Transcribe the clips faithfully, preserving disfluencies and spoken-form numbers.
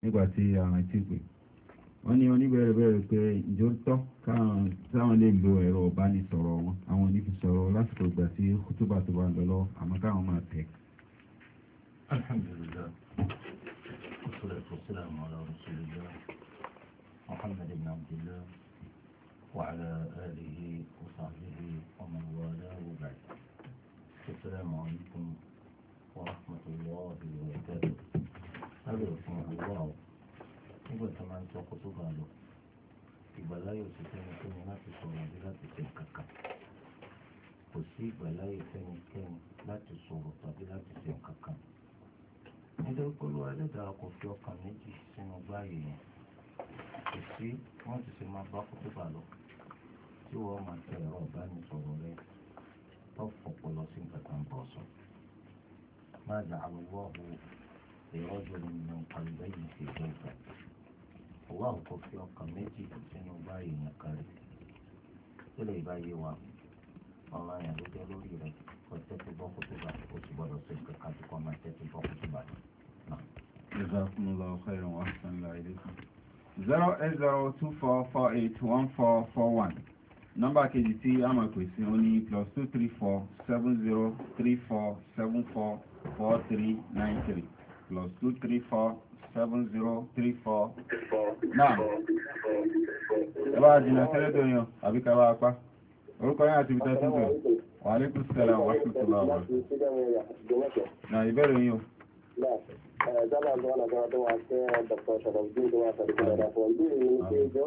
nígbà tí àwọn ti pè wọ́n ní oníbẹ̀rẹ̀ bẹ̀rẹ̀ pé ìjọ tọ́ káwọn lè lo ẹ̀rọ ìbánisọ̀rọ̀ wọn àwọn onífisọ̀rọ̀ lásìkò ìgbà tí kútúbà tó bá ń lọ lọ́wọ́ àmọ́ káwọn máa tẹ̀. alhamdulillah wassalatu wassalamu ala rasulillah muhammad ibn abdillah wa ala alihi wa sahbihi wa man walahu wa ba'd. assalamu alaykum wa rahmatullahi wa barakatuh. هذا رسول الله nígbà tí a máa ń tọ́ kó tó bá lọ ìgbàláyè sí fẹ́nikẹ́ni láti sọ̀rọ̀ àbí láti ṣe kankan kò sí ìgbàláyè fẹ́nikẹ́ni láti sọ̀rọ̀ tàbí láti ṣe kankan nítorí pé olúwa ẹlẹ́dàá kò fi ọkàn méjì sínú gbáàyè yẹn kò sí wọ́n ti ṣe máa bá kó tó bá lọ tí wọ́n máa tẹ ẹ̀rọ ìbánisọ̀rọ̀ rẹ tó fọpọlọ sí nǹkan kan bọ̀ sọ máa dà àlùwọ̀ ọ̀hún ìrọ́jò nínú àlùbẹ́yìn sí ìjọba. Allah kò fi ọkàn méjì sínú báyìí yẹn kárí tó lè bá yé wa ọ̀rọ̀ àyàn ló jẹ́ lórí rẹ̀ kó tẹ́tí bọ́ kútùbà ó sì gbọ́dọ̀ sí kankan tó kọ́ máa tẹ́tí bọ́ kútùbà náà. Jazakumullahu khairan wa ahsanallahu ilaykum. zero eight zero two four four eight one four four one nọ́mbà kejì tí a máa pè sí ó ní plus two three four seven zero three four seven four four three nine three plus two three four seven zero three four. Náà ẹ bá jìnà sẹ́lẹ̀ tó yàn àbí ká bá apá orúkọ yẹn àti ìbítẹ́ tó bẹ̀ wà ní kùsùlẹ̀ wà sí tó lọ́wọ́ náà ìbẹ̀rẹ̀ yìí o. Jálà tó wà lágbára tó wà sí Dr. Sharafdeen tó wà sàdé kí lọ́dà fún ọdún yìí ní pé ìjọ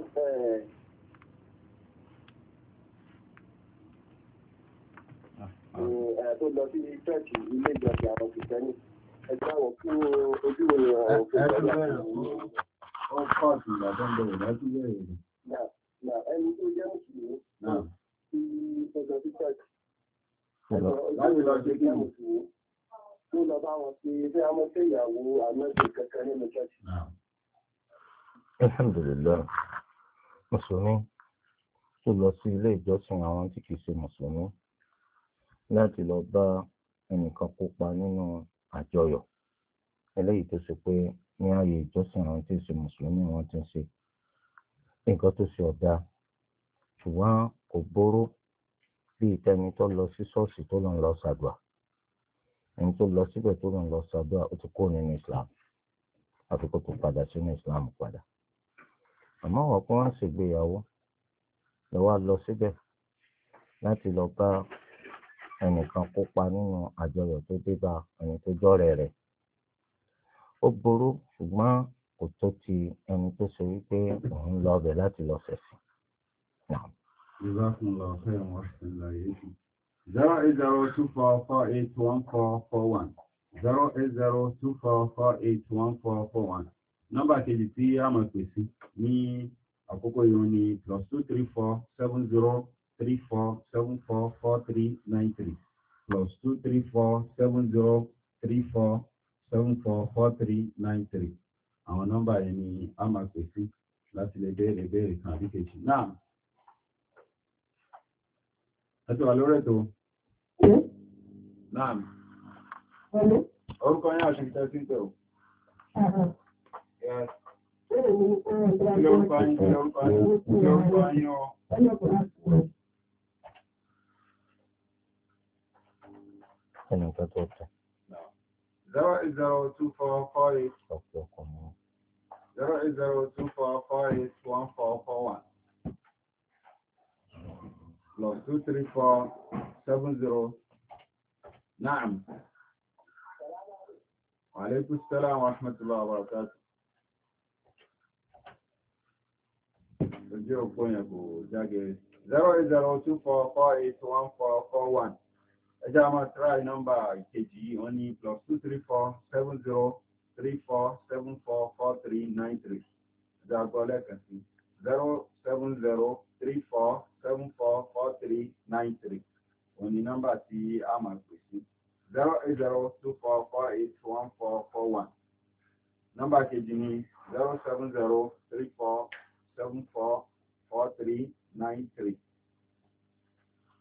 tó lọ sí church ilé ìjọsìn àwọn kìtẹ́nì. Ẹgbẹ́ àwọn kí ojú ìrìn àwọn òfin ìjọba ó kọ́ọ̀tù ìgbàdàn bẹ̀rẹ̀ láti bẹ̀rẹ̀ rẹ̀. Ẹni tó jẹ́ mùsùlùmí tí ọjọ́ sí church láti lọ sí kí mùsùlùmí tó lọ bá wọn sí ilé amọ́sẹ́ ìyàwó àmọ́sẹ́ kẹ̀kẹ́ nínú church. Alhamdulillah, mùsùlùmí tó lọ sí ilé ìjọsìn àwọn tí kìí ṣe mùsùlùmí láti lọ bá ẹnìkan kópa nínú àjọyọ̀ eléyìí tó ṣe pé ní ààyè ìjọsìn àwọn tí ń ṣe mùsùlùmí wọn ti ń ṣe nǹkan tó ṣe ọ̀dà ṣùgbọ́n kò bóró bí ìtẹni tó lọ sí ṣọ́ọ̀ṣì tó lọ ń lọ ṣàdúà ẹni tó lọ síbẹ̀ tó lọ ń lọ ṣàdúà ó ti kó nínú Islam àfi kó tó padà sínú Islam padà àmọ́ wọ́n kó wọ́n ṣègbéyàwó lọ wá lọ síbẹ̀ láti lọ bá ẹnìkan kópa nínú àjọyọ̀ tó dé bá ẹni tó jọ́rẹ̀ rẹ̀ ó burú ṣùgbọ́n kò tó ti ẹni tó ṣe wípé òun lọ bẹ̀ láti lọ fẹ̀sìn. Jazakumullahu khairan wa ahsanallahu ilaykum. zero eight zero two four four eight one four four one zero eight zero two four four eight one four four one nọ́mbà kejì tí a máa pè sí ní àkókò yìí ní plus two three four seven zero three four seven four four three nine three plus two three four seven zero three four seven four four three nine three àwọn nọ́mbà yẹn ni a máa pè sí láti lè béèrè béèrè kan àbí kejì náà. ẹ ti wà lórí ètò náà orúkọ yẹn àti ìtẹ́ sí ìtẹ́ o. Ilé orúkọ yín ilé orúkọ yín ilé orúkọ yín o. Ẹnì kan tó tẹ̀. Zero eight zero two four four eight ọ̀pọ̀ ọkọ̀ mọ́. zero eight zero two four four eight one four four one plus two three four seven zero. Naam. Wa alaikum salaam wa rahmatullahi wa barakatuh. Ojú òpó yẹn kò jáde. zero eight zero two four four eight one four four one. Ẹjá máa try nọ́mbà ìkejì yìí wọ́n ní plus two three four seven zero three four seven four four three nine three. Ẹjá gbọ́ lẹ́ẹ̀kan sí zero seven zero three four seven four four three nine three. Wọ́n ní nọ́mbà tí a máa pè sí zero eight zero two four four eight one four four one. Nọ́mbà kejì ní zero seven zero three four seven four four three nine three.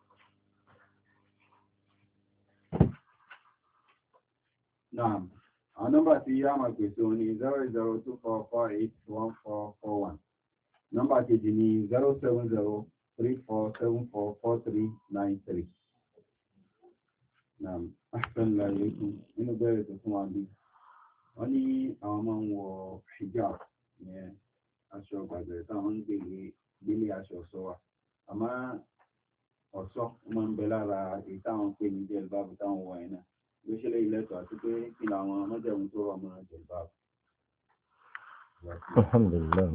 Naam. Our number to Yama Question is zero zero two four four eight one four four one. Number kejì is zero seven zero three four seven four four three nine three. Naam, assalamu alaikum. Inú bẹ̀rẹ̀ tó fún wa bí. Wọ́n ní àwọn máa ń wọ hijab yẹn aṣọ gbàgbẹ́ táwọn ń gbélé gbélé aṣọ sọ wa. Àmọ́ ọ̀ṣọ́ máa ń bẹ lára èyí táwọn pè ní jilbab táwọn wọ̀ yẹn náà. Ló ṣe lè lẹ́tọ̀ọ́ àti pé kí làwọn ọmọdéwọ̀n tó rọ̀ mọ́ jilbab. Alhamdulillah.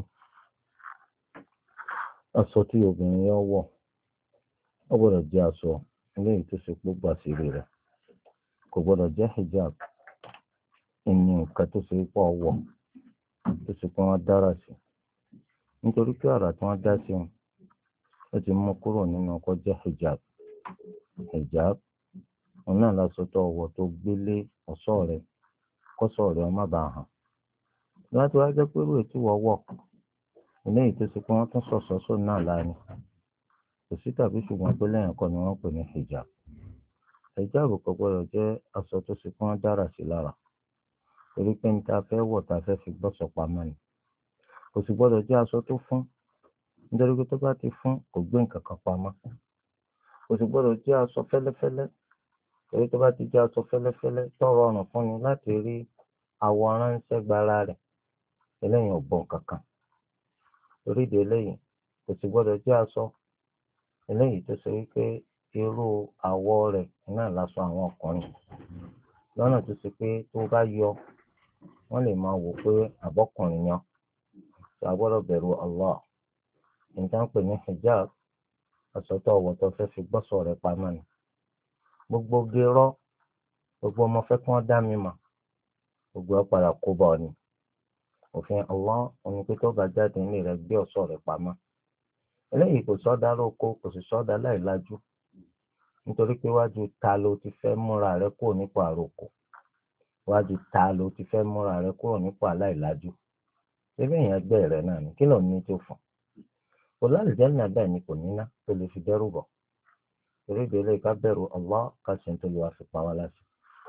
Aṣọ tí obìnrin yẹn wọ̀ ó gbọ́dọ̀ jẹ́ aṣọ eléyìí tó ṣe pé gbàsírí rẹ̀, kò gbọ́dọ̀ jẹ́ hijab ìní nǹkan tó ṣe pọ̀ wọ̀ tó ṣe pé wọ́n dára sí, nítorí pé àrà tí wọ́n dá sí wọn ó ti mú kúrò nínú ọkọ̀ jẹ́ hijab. Hijab òun náà lásọ tó wọ̀ tó gbélé ọ̀ṣọ́ rẹ̀ kọ́ṣọ́ rẹ̀ má bàa hàn. Láti wá jẹ́ pé irú ètò wọ́wọ́ eléyìí tó ṣe pé wọ́n tún sọ̀sọ́sọ́ náà láàrin, kò sí tàbí ṣùgbọ́n pé lẹ́yìn kan ni wọ́n pè ní hijab. Hijab kò gbọ́dọ̀ jẹ́ aṣọ tó ṣe pé wọ́n dára sí lára, torí pé ní ta fẹ́ wọ̀ ta fẹ́ fi gbọ́sọ̀ pamọ́ ni. Kò sì gbọ́dọ̀ jẹ́ aṣọ tó fún, nítorí pé tó bá ti fún kò gbé nǹkan kan pamọ́. Kò sì gbọ́dọ̀ jẹ́ aṣọ fẹ́lẹ́fẹ́lẹ́, torí tó bá ti jẹ́ aṣọ fẹ́lẹ́fẹ́lẹ́ tó rọrùn fún ni láti rí àwòrán ránṣẹ́ gbára rẹ̀, eléyìí ò bọ̀ kankan. Torí ìdí eléyìí kò sì gbọ́dọ̀ jẹ́ aṣọ eléyìí tó ṣe wípé irú àwọ̀ rẹ̀ náà láṣọ àwọn ọkùnrin, lọ́nà tó ṣe pé tó bá yọ wọ́n lè máa wò pé àbọ́kùnrin yan. Ṣé a gbọ́dọ̀ bẹ̀rù Allah? Nǹkan pè ní hijab, aṣọ tó wọ̀ tó fẹ́ fi gbọ́sọ̀ rẹ̀ pamọ́ ni. Gbogbo gérọ́, gbogbo ọmọ fẹ́ kí wọ́n dá mi mọ̀, gbogbo ọ̀ padà kó bọ̀ ni. Òfin Allah òní pé tó bá jáde nílé rẹ̀ gbé ọ̀ṣọ́ rẹ̀ pamọ́. Eléyìí kò sọ́dá lóko, kò sì sọ́dá láìlájú, nítorí pé wájú ta ló ti fẹ́ múra rẹ̀ kúrò nípò àròkò, wájú ta ló ti fẹ́ múra rẹ̀ kúrò nípò aláìlájú. Ṣébí èèyàn ẹgbẹ́ rẹ̀ náà ni, kí ló ní tó fún? Kò lálùjánnà bẹ́ẹ̀ ni kò níná tó lè fi dẹ́rù bọ̀. Torí ìdílé ká bẹ̀rù Allah ká ṣe tó lè wá fi pa wá láṣẹ.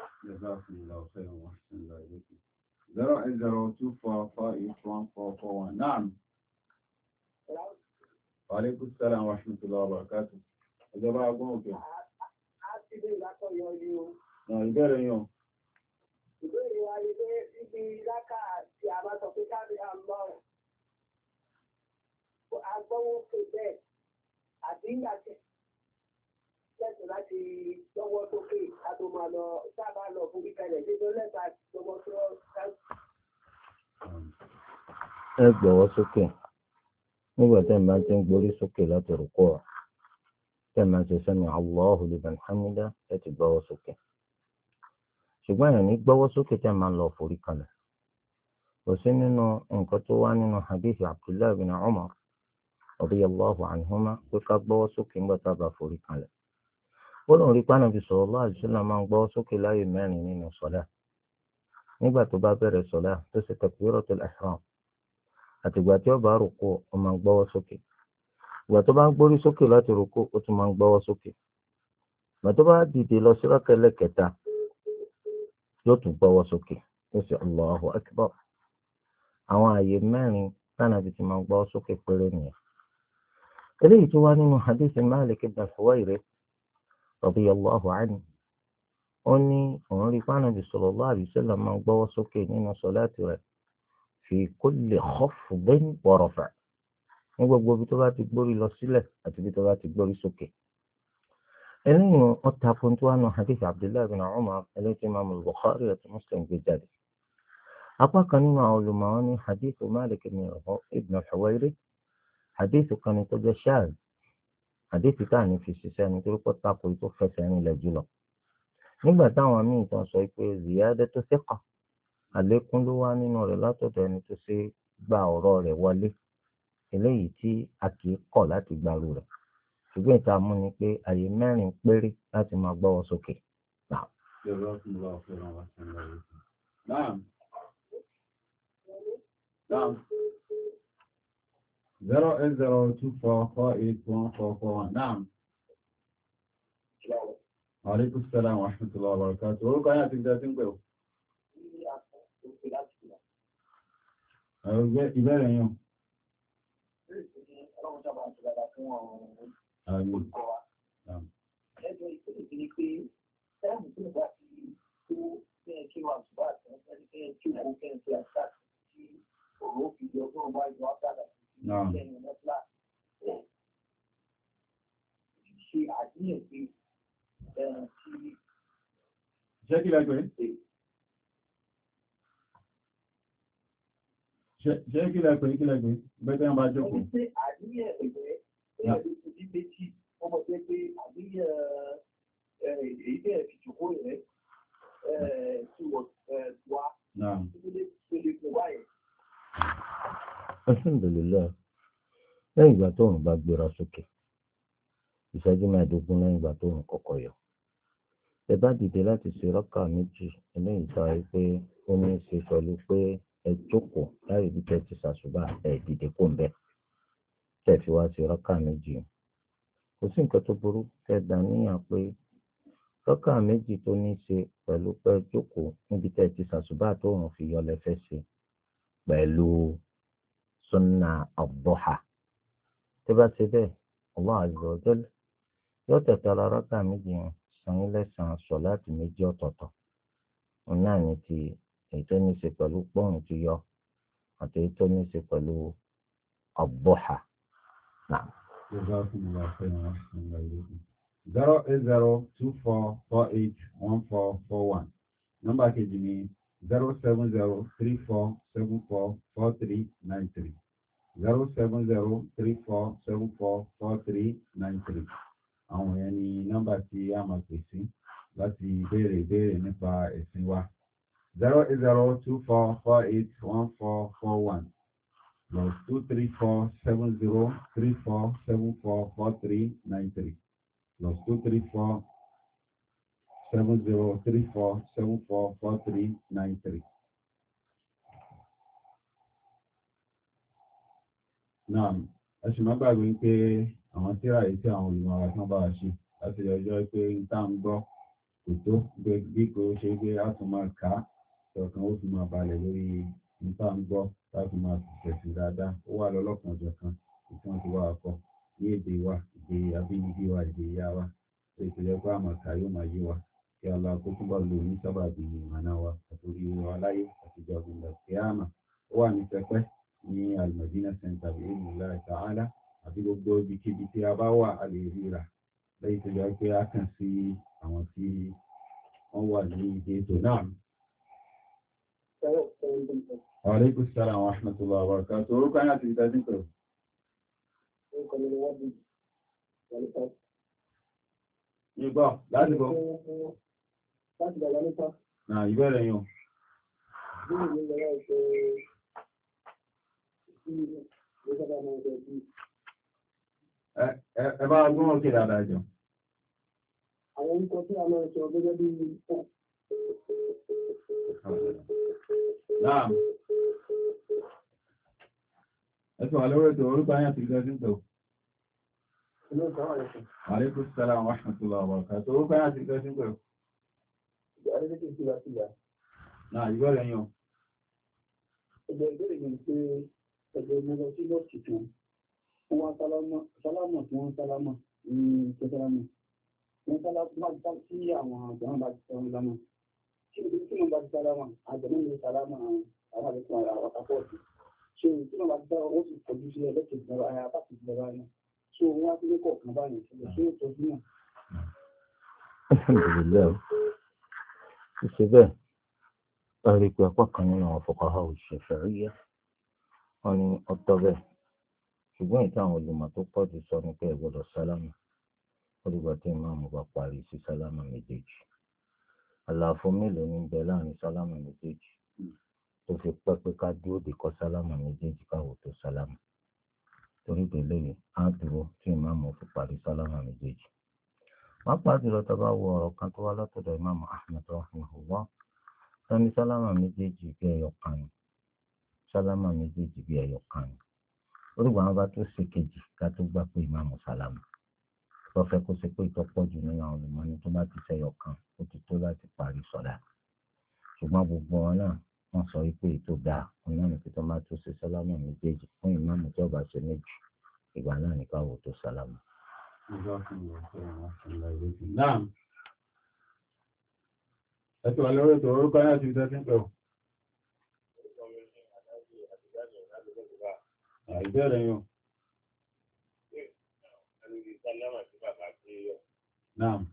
Zero eight zero two four four eight one four four one. Naam. Wa alaikum salaam wa rahmatullahi wa barakatuh. Ìjọba agbọ́n òkè. A ti dé ìlàkọ̀ yọ ni o. Nà ìbéèrè yàn. Ìbéèrè wa ni pé ibi lákà tí a bá sọ pé káàdì àmọ́ agbọ́wọ́ pé bẹ́ẹ̀ àbí ìyàtẹ̀ lẹ́sìn láti lọ́wọ́ sókè ká tó máa lọ sábà lọ fún kíkẹ́lẹ̀ nínú lẹ́sà lọ́wọ́ tó ká. Ẹ gbọ́wọ́ sókè nígbà tí ẹ máa ti ń gborí sókè láti rúkú ọ, tí ẹ máa ti sami Allahu liman hamida ẹ ti gbọ́wọ́ sókè. Ṣùgbọ́n ẹ̀ ní gbọ́wọ́ sókè tí ẹ máa lọ forí kalẹ̀. Kò sí nínú nǹkan tó wá nínú hadith Abdullahi bin Umar radiyallahu anhuma pé ká gbọ́wọ́ sókè nígbà tá a bá forí kalẹ̀. Ó lóun rí pánà bí sallallahu alaihi wasallam máa ń gbọ́wọ́ sókè láyé mẹ́rin nínú sọ́lá. Nígbà tó bá bẹ̀rẹ̀ sọ́lá tó ṣe takbiratul ihram, àtìgbà tí ó bá rúkú ó máa ń gbọ́wọ́ sókè. Ìgbà tó bá ń gbórí sókè láti rúkú ó tún máa ń gbọ́wọ́ sókè. Ìgbà tó bá dìde lọ sí rákà ẹlẹ́kẹta yóò tún gbọ́wọ́ sókè. Ó sì Allahu akbar. Àwọn àyè mẹ́rin tánàbí ti máa ń gbọ́wọ́ sókè péré nìyẹn. Eléyìí tó wá nínú hadith Malik ibn Huwayrith radiyallahu anhu, ó ní òun rí pánàbí sallallahu alaihi wasallam máa ń gbọ́wọ́ sókè nínú sọ̀láàtì rẹ̀ fi kulli khafdin wa raf', ní gbogbo ibi tó bá ti gbórí lọ sílẹ̀ àti ibi tó bá ti gbórí sókè. Eléyìí wọ́n ta fún tó wá nínú hadith Abdullahi bin Umar eléyìí tí Imam al-Bukhari àti Muslim gbé jáde. Apá kan nínú àwọn olùmọ̀ ní hadith Malik ibn Huwayrith, hadith kan ní tó jẹ́ shadh, hadith táà ní fi ṣiṣẹ́ nítorí pé tako tó fẹsẹ̀ rinlẹ̀ jùlọ. Nígbà táwọn míì tán sọ pé ziyadatu thiqa, àlékún ló wá nínú rẹ̀ látọ̀dọ̀ ẹni tó ṣe gba ọ̀rọ̀ rẹ̀ wọlé, eléyìí tí a kì í kọ̀ láti gbàrú rẹ̀. Ṣùgbọ́n ìta mú ni pé àyè mẹ́rin péré láti máa gbọ́wọ́ sókè. Naam. Naam. Zero eight zero two four four eight one four four one. Naam. Wa alaikum salaam wa rahmatullahi wa barakatuh. Orúkọ yẹn àti ìjọ tí ń pè ó. ìbéèrè yàn. Ọlọ́run sábà ń ṣe dáadáa fún àwọn olùkọ́ wa. Ẹjọ́ ìpínlẹ̀ ti ní pé ẹ̀rù tó bá ti tó kẹ́ẹ̀ kí wọ́n àtúbà àti kẹ́ẹ̀ kí wọ́n kẹ́ẹ̀ kí àṣà tí òun fi yọ fún ọmọ ìjọ àgbàdà sí ẹ̀yìn mẹ́fà. Ṣe àdíyàn pé tí. Ṣé kí lẹ́gbẹ̀ẹ́? Ṣé kí lẹ́gbẹ̀ẹ́ kí lẹ́gbẹ̀ẹ́? Bẹ́ẹ̀ ń bá jókòó. Ṣé àdíyàn ẹ̀gbẹ́ ẹ̀rù tó ti méjì ọmọ tó pé àdíyàn èyí bẹ́ẹ̀ fi jòkó rẹ̀ tí wọ́n wá tó lè fún wáyé. Alhamdulillah, lẹ́yìn ìgbà tó ń bá gbéra sókè ìṣẹ́jú mẹ́ẹ̀ẹ́dógún lẹ́yìn ìgbà tó ń kọ́kọ́ yọ ẹ bá dìde láti ṣe rákà méjì eléyìí sọ pé ó ní í ṣe pẹ̀lú pé ẹ jókòó láì bí tẹ́ ti ṣàṣùbà ẹ dìde kó ń bẹ̀ tẹ́ fi wá ṣe rákà méjì kò sí nǹkan tó burú tẹ́ dá níyàn pé rákà méjì tó ní í ṣe pẹ̀lú pé jókòó níbi tẹ́ ti ṣàṣùbà tó ń fi yọ lẹ́fẹ́ ṣe pẹ̀lú sunna ad-duha tó bá ṣe bẹ́ẹ̀ Allah azza wa jalla yóò tẹ̀tẹ̀ ara rákà méjì yẹn san yín lẹ́sàn-án sọ̀láàtì méjì ọ̀tọ̀ọ̀tọ̀ òun náà ní ti èyí tó ní í ṣe pẹ̀lú pọ́ùn ti yọ àti èyí tó ní í ṣe pẹ̀lú ad-duha náà. zero eight zero two four four eight one four four one nọ́mbà kejì ní zero seven zero three four seven four four three nine three zero seven zero three four seven four four three nine three. Àwọn yẹn ni nọ́mbà tí a máa pè sí láti béèrè ìbéèrè nípa ẹ̀sìn wa. zero eight zero two four four eight one four four one plus two three four seven zero three four seven four four three nine three plus two three four seven zero three four seven four four three nine three. Náà ẹ sì má gbàgbé pé àwọn tíra yìí tí àwọn olùmọ̀ ara tán bá wa ṣe láti ọjọ́ pé tá ń gbọ́ kò tó gbé bí kò ṣe pé a tún máa kà á ọ̀kan ó fi máa balẹ̀ lórí níta ń gbọ́ láti máa tẹ̀sìn dáadáa ó wà lọ́lọ́kan ọjọ́ kan tí wọ́n ti wá akọ ní èdè wa èdè abínibí wa èdè ìyá wa tó ìpìlẹ̀ pé àmọ̀ ká yóò máa yé wa kí Allah kó túbọ̀ lò ní sábàbí ìmọ̀nà wa àtòrí wa láyé àtijọ́ ìgbìmọ̀ kí á mà ó wà ní pẹpẹ ní Al-Madina Center bí Bismillah Ta'ala àti gbogbo ibikíbi tí a bá wà a lè ríra lẹ́yìn tó yọ pé a kàn sí àwọn tí wọ́n wà ní ìdí ètò náà. Wa alaikum salaam wa rahmatullahi wa barakatuh. Orúkọ ayé àti ìdájí pẹ̀lú. Ìgbọ́ láti bọ̀. Láti bàbá nípa. Náà ìbẹ̀rẹ̀ yàn. Bí mi ní ìgbàlá ṣe sí ìgbésàbà náà jẹ́ bí. Ẹ bá gbọ́n òkè dáadáa jọ. Àwọn orúkọ tí a máa sọ gẹ́gẹ́ bí náà. Ẹ sọ àlọ́ rẹ̀ tó orúkọ ayé àti ìdájí pẹ̀lú. Alaikum salaam wa rahmatullahi wa barakatuh. Orúkọ ayé àti ìdájí pẹ̀lú. Náà ìbẹ̀rẹ̀ yàn. Ẹgbẹ́ ìbéèrè yìí pé ẹgbẹ́ ìmọ̀lọ sí lọ́ọ̀tì kan wọ́n wá sálámọ̀ tí wọ́n sálámọ̀ ní ìṣẹ́ sálámọ̀ wọ́n sálámọ̀ tí àwọn àjọ̀wọ́n bá ti sálámọ̀ lámọ̀ tí wọ́n bá ti sálámọ̀ àjọ̀wọ́n ní sálámọ̀ àwọn àjọ̀wọ́n ara àpapọ̀ọ̀tì ṣe tí wọ́n bá ti sálámọ̀ ó sì tọ́jú sí ẹlẹ́kẹ̀ẹ́ ìjọba ara pàtàkì ìjọba náà ṣe òun wá sílé kọ̀ọ̀kan báyìí ṣe ó tọ́jú náà. Alhamdulillah ṣe bẹ́ẹ̀ a rí pé apá kan nínú àwọn fuqaha al-Shafi'iyya wọ́n ní ọ̀tọ̀ bẹ́ẹ̀ ṣùgbọ́n ìta àwọn olùmọ̀ tó pọ̀ jù sọ ní pé ẹ gbọ́dọ̀ sálámà ó dìgbà tí ìmáàmù bá parí sí sálámà méjèèjì àlàfo mélòó ní bẹ láàrin sálámà méjèèjì tó fi pẹ́ pé ká dúró dè kọ́ sálámà méjèèjì káwọ́ tó sálámà torí délé yìí á dúró tí ìmáàmù fi parí sálámà méjèèjì wọ́n pàdé lọ tó bá wọ ọ̀rọ̀ kan tó wá látọ̀dọ̀ ìmáàmù Ahmad rahimahullah sani sálámà méjèèjì bí ẹyọ kan ni sálámà méjèèjì bí ẹyọ kan ni orígbà wọn bá tó ṣe kejì ká tó gbà pé ìmáàmù sálámà lọ fẹ́ kó ṣe pé ìtọ́pọ̀ jù nínú àwọn olùmọ́ni tó bá ti ṣẹyọ kan ó ti tó láti parí sọ̀dá ṣùgbọ́n gbogbo wọn náà wọ́n sọ wípé ètò dáa wọn náà ní pé tó máa tó ṣe sálámà méjèèjì fún ìmáàmù tí ó bá ṣe méjì ìgbà náà ní káwọ́ tó sálámà. Naam. Ẹ tó wà lórí ètò orúkọ náà ti tẹ́ sí ń pẹ̀lú. Ìbéèrè yóò. Naam.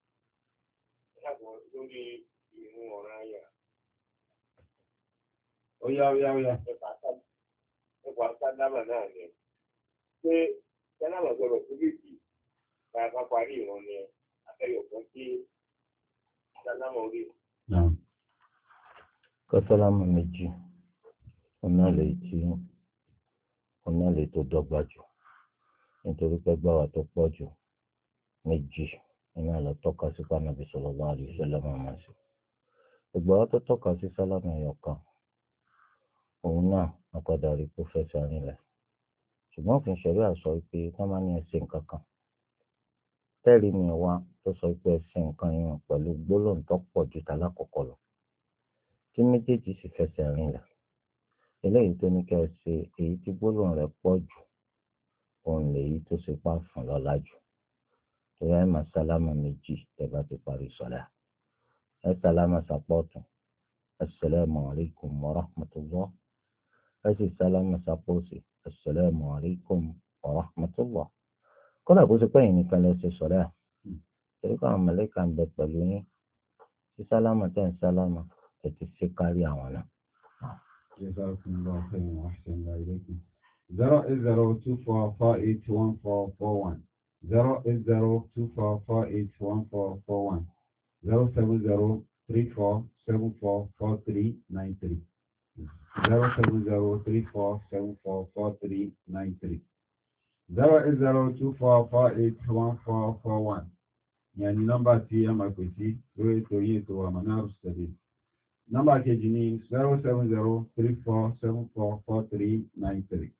Ó yá ó yá ó yá. Nípa sálámà náà ni. Ṣé sálámà gbọ́dọ̀ fún bíbí bá a bá parí ìran ni afẹ́yọ̀ kan sí sálámà orí? Naam. Kọ́ sálámà méjì, ọ̀nà lè tí ọ̀nà lè tó dọ́gba jù nítorí pé gbáwà tó pọ̀ jù méjì iná lọ tọ́ka sí Ànábì sallallahu alaihi wasallam máa ṣe. Ìgbàwà tó tọ́ka sí sálámà ẹ̀yọ̀ kan òun náà wọ́n padà rí kó fẹ́ sáré rẹ̀ ṣùgbọ́n òfin ṣẹ̀rí àsọ pé wọ́n máa ní ẹsẹ̀ nǹkan kan tẹ́rì mi wá tó sọ pé ẹsẹ̀ nǹkan yẹn pẹ̀lú gbólóhùn tó pọ̀ ju tàlákọ̀kọ̀ lọ tí méjèèjì sì fẹsẹ̀ rìn rẹ̀ eléyìí tó ní kí ẹ ṣe èyí tí gbólóhùn rẹ̀ pọ̀ jù òun lèyí tó ṣe pa fún lọ́lá jù torí ẹ máa sálámà méjì tẹ́ bá ti parí sọ̀lá ẹ sálámà sàpọ̀tún assalamu alaikum wa rahmatullah ẹ sì sálámà sàpọ̀sì assalamu alaikum wa rahmatullah kódà bó ṣe pé yìí nìkan lè ṣe sọ̀lá torí káwọn mọ̀lẹ́kà ń bẹ pẹ̀lú yín sí sálámà tẹ̀ ń sálámà ẹ ti ṣe kárí àwọn náà. جزاكم الله خيرا واحسن الله اليكم. zero eight zero two four four eight one four four one zero eight zero two four four eight one four four one zero seven zero three four seven four four three nine three zero seven zero three four seven four four three nine three zero eight zero two four four eight one four four one يعني nọ́mbà tí a máa pè sí lórí ètò yìí ètò Manar Sabil. Nọ́mbà kejì ní zero seven zero three four seven four four three nine three.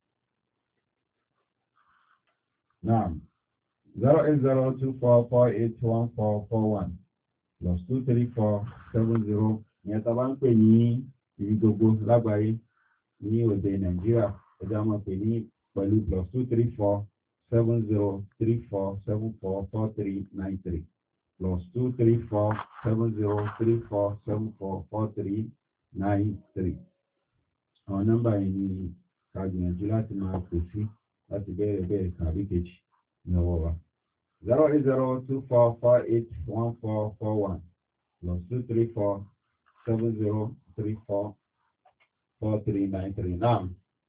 Naam. zero eight zero two four four eight one four four one plus two three four seven zero. Ìyẹn tá a bá ń pè ní ibi gbogbo lágbàáyé ní òde Nàìjíríà ẹ̀dá máa pè ní pẹ̀lú plus two three four seven zero three four seven four four three nine three. Plus two three four seven zero three four seven four four three nine three. Àwọn nọ́mbà yìí ni ká gbìyànjú láti máa pè sí láti bẹ̀rẹ̀ bẹ̀rẹ̀ tàbí kejì ní ọwọ́ wa. zero eight zero two four four eight one four four one plus two three four seven zero three four four three nine three. Naam.